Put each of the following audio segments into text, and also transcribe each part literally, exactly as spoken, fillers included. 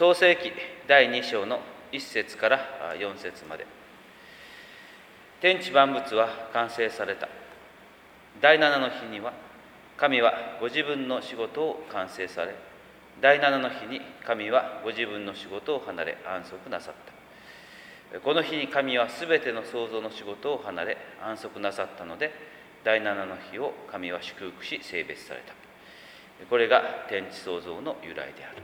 創世記だいに章のいっ節からよん節まで。天地万物は完成された。だいななの日には神はご自分の仕事を完成され、だいななの日に神はご自分の仕事を離れ安息なさった。この日に神はすべての創造の仕事を離れ安息なさったので、だいななの日を神は祝福し聖別された。これが天地創造の由来である。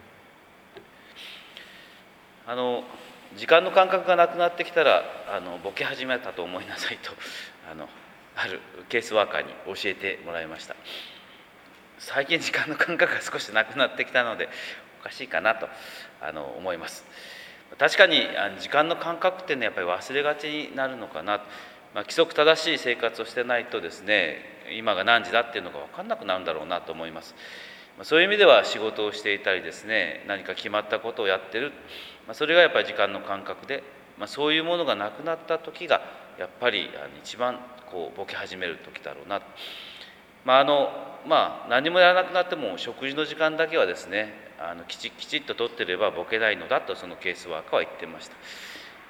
あの時間の感覚がなくなってきたらあのボケ始めたと思いなさいとあのあるケースワーカーに教えてもらいました。最近時間の感覚が少しなくなってきたのでおかしいかなとあの思います。確かに時間の感覚っていうのはやっぱり忘れがちになるのかな、まあ、規則正しい生活をしてないとですね、今が何時だっていうのが分かんなくなるんだろうなと思います。そういう意味では仕事をしていたりですね、何か決まったことをやってる、それがやっぱり時間の感覚で、まあ、そういうものがなくなった時がやっぱり一番こうボケ始める時だろうな。まああのまあ、何もやらなくなっても食事の時間だけはですね、あのきちきちっととってればボケないのだとそのケースワーカーは言ってました。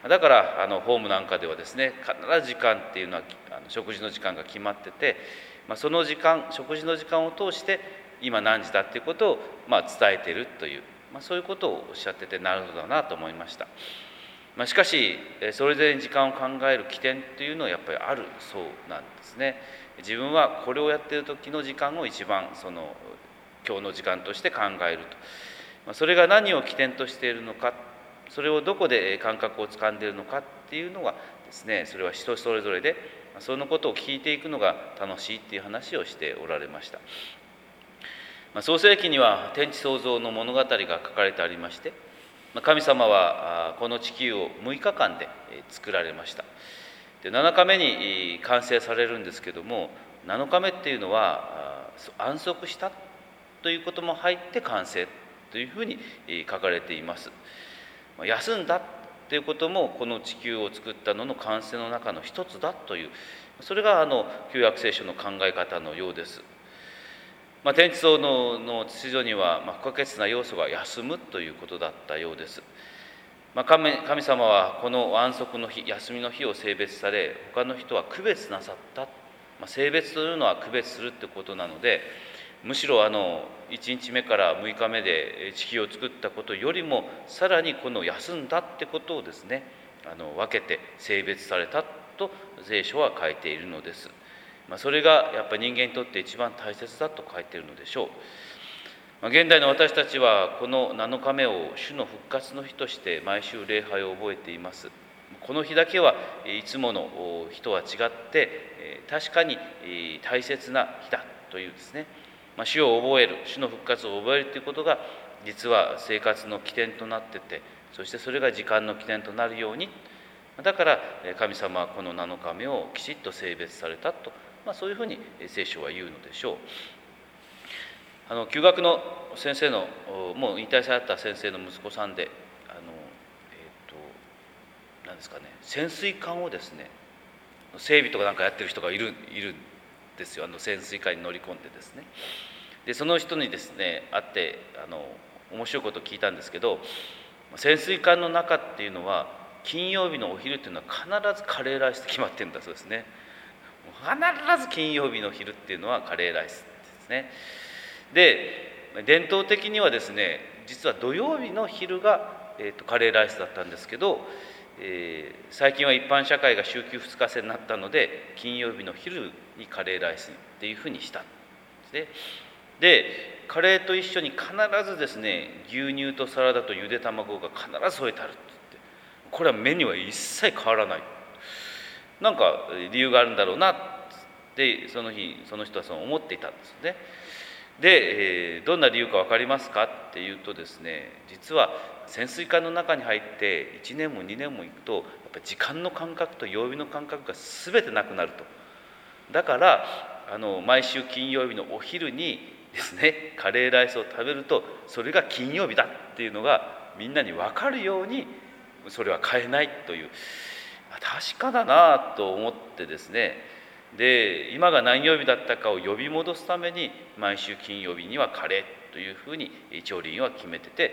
だからあのホームなんかではですね、必ず時間っていうのはあの食事の時間が決まってて、まあ、その時間食事の時間を通して今何時だっていうことをまあ伝えているという、まあ、そういうことをおっしゃっててなるほどだなと思いました。まあ、しかしそれぞれに時間を考える起点というのはやっぱりあるそうなんですね。自分はこれをやっている時の時間を一番その今日の時間として考えると、まあ、それが何を起点としているのか、それをどこで感覚をつかんでいるのかっていうのはですね、それは人それぞれでそのことを聞いていくのが楽しいっていう話をしておられました。まあ、創世記には天地創造の物語が書かれてありまして、神様はこの地球をむいかかんで作られました。でななかめに完成されるんですけども、なのかめっていうのは安息したということも入って完成というふうに書かれています。休んだということもこの地球を作ったのの完成の中の一つだという、それがあの旧約聖書の考え方のようです。まあ、天地創造の秩序にはまあ不可欠な要素が休むということだったようです。まあ、神, 神様はこの安息の日、休みの日を聖別され、他の人は区別なさった。まあ、聖別というのは区別するということなので、むしろあのいちにちめからむいかめで地球を作ったことよりもさらにこの休んだってことをですね、あの分けて聖別されたと聖書は書いているのです。まあ、それがやっぱり人間にとって一番大切だと書いているのでしょう。まあ、現代の私たちはこのなのかめを主の復活の日として毎週礼拝を覚えています。この日だけはいつもの日とは違って確かに大切な日だというですね、まあ、主を覚える、主の復活を覚えるということが実は生活の起点となってて、そしてそれが時間の起点となるように、だから神様はこのなのかめをきちっと聖別されたと、まあ、そういうふうに聖書は言うのでしょう。あの旧学の先生のもう引退された先生の息子さんで、あの、えーと、何ですかね、潜水艦をですね整備とかなんかやってる人がいるいるんですよ。あの潜水艦に乗り込んでですね、でその人にですね会ってあの面白いことを聞いたんですけど、潜水艦の中っていうのは金曜日のお昼っていうのは必ずカレーライスって決まってるんだそうですね。必ず金曜日の昼っていうのはカレーライスですね。で伝統的にはですね、実は土曜日の昼が、えー、とカレーライスだったんですけど、えー、最近は一般社会が週休ふつか制になったので金曜日の昼にカレーライスっていうふうにしたんですね。でカレーと一緒に必ずですね、牛乳とサラダとゆで卵が必ず添えてあるって言って、これはメニューは一切変わらない、なんか理由があるんだろうなってその日その人はそう思っていたんですね。で、えー、どんな理由か分かりますかっていうとですね、実は潜水艦の中に入っていちねんもにねんも行くとやっぱり時間の感覚と曜日の感覚が全てなくなると。だからあの毎週金曜日のお昼にですねカレーライスを食べるとそれが金曜日だっていうのがみんなに分かるようにそれは変えないという、確かだなと思ってですね、で今が何曜日だったかを呼び戻すために毎週金曜日にはカレーというふうに調理員は決めてて、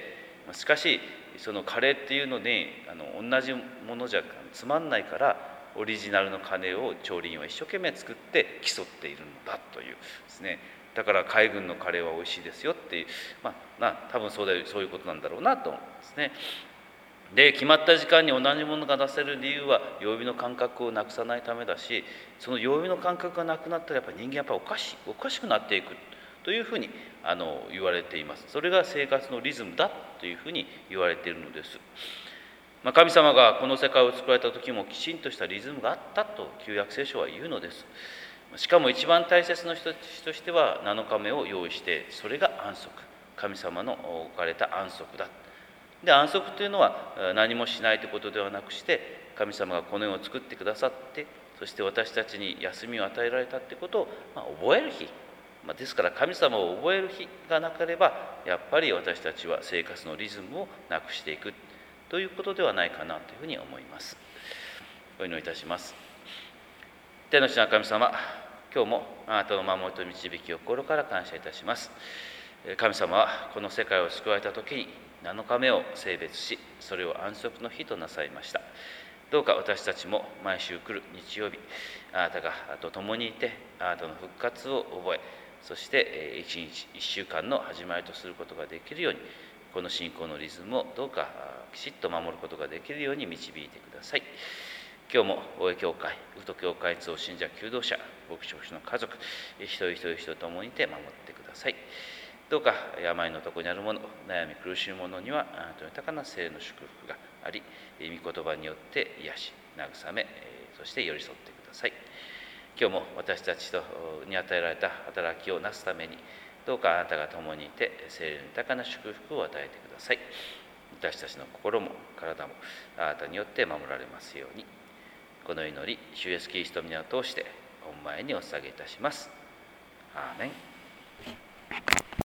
しかしそのカレーっていうのにあの同じものじゃつまんないから、オリジナルのカレーを調理員は一生懸命作って競っているのだというですね。だから海軍のカレーは美味しいですよっていう、まあ、な多分そうでそういうことなんだろうなと思うんですね。で決まった時間に同じものが出せる理由は曜日の感覚をなくさないためだし、その曜日の感覚がなくなったらやっぱり人間やっぱりおかしいおかしくなっていくというふうにあの言われています。それが生活のリズムだというふうに言われているのです。まあ、神様がこの世界を作られた時もきちんとしたリズムがあったと旧約聖書は言うのです。しかも一番大切な人としてはなのかめを用意して、それが安息、神様の置かれた安息だ。で安息というのは何もしないということではなくして、神様がこの世を作ってくださって、そして私たちに休みを与えられたということを、まあ、覚える日、まあ、ですから神様を覚える日がなければやっぱり私たちは生活のリズムをなくしていくということではないかなというふうに思います。お祈りいたします。天の地の神様、今日もあなたの守りと導きを心から感謝いたします。神様はこの世界を救われた時になのかめを性別し、それを安息の日となさいました。どうか私たちも毎週来る日曜日、あなたがと共にいて、あなたの復活を覚え、そして一日一週間の始まりとすることができるように、この信仰のリズムをどうかきちっと守ることができるように導いてください。今日も大江教会、宇都教会通信者求道者、牧師牧師の家族、一人一人一人ともにて守ってください。どうか病のところにある者、悩み苦しむ者にはあなたの豊かな聖の祝福があり、御言葉によって癒し、慰め、そして寄り添ってください。今日も私たちに与えられた働きをなすために、どうかあなたが共にいて聖霊の豊かな祝福を与えてください。私たちの心も体もあなたによって守られますように。この祈り、主イエスキリストの皆を通して御前にお捧げいたします。アーメン。